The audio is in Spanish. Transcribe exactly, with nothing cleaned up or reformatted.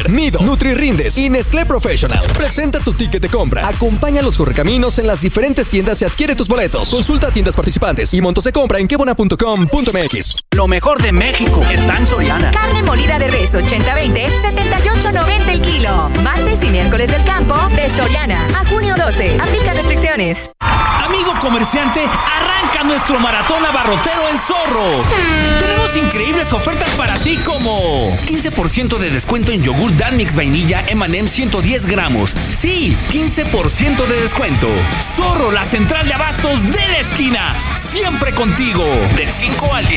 Nido, NutriRindes y Nestlé Professional. Presenta tu ticket de compra. Acompaña a los correcaminos en las diferentes tiendas y adquiere tus boletos. Consulta tiendas participantes y montos de compra en quebona punto com punto m x. Lo mejor de México está en Soriana. Carne molida de res ochenta veinte, setenta y ocho noventa el kilo. Martes y miércoles del campo de Soriana. A junio doce. Aplica restricciones. Amigo comerciante, arranca nuestro maratón abarrotero en Zorro. Tenemos increíbles ofertas para ti como quince por ciento de descuento en yogur Dan Mix Vainilla eme and eme ciento diez gramos. Sí, quince por ciento de descuento. Zorro, la central de abastos de la esquina. Siempre contigo. Del cinco al diez